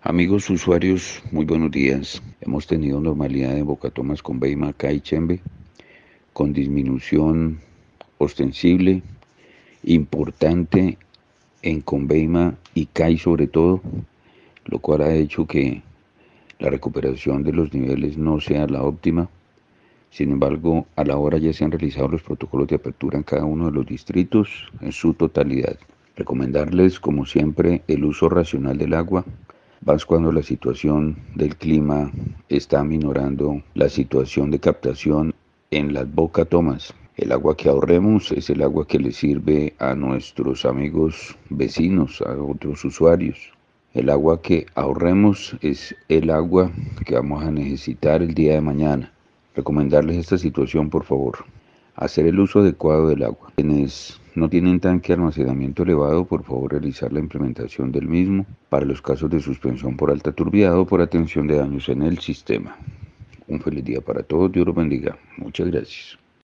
Amigos usuarios, muy buenos días. Hemos tenido normalidad en Bocatomas con Beima, Cay, Chembe, con disminución ostensible, importante en Conveima y CAI sobre todo, lo cual ha hecho que la recuperación de los niveles no sea la óptima. Sin embargo, a la hora ya se han realizado los protocolos de apertura en cada uno de los distritos en su totalidad. Recomendarles, como siempre, el uso racional del agua, más cuando la situación del clima está minorando la situación de captación en las bocatomas. El agua que ahorremos es el agua que le sirve a nuestros amigos vecinos, a otros usuarios. El agua que ahorremos es el agua que vamos a necesitar el día de mañana. Recomendarles esta situación, por favor. Hacer el uso adecuado del agua. Quienes no tienen tanque de almacenamiento elevado, por favor realizar la implementación del mismo para los casos de suspensión por alta turbidez o por atención de daños en el sistema. Un feliz día para todos, Dios los bendiga. Muchas gracias.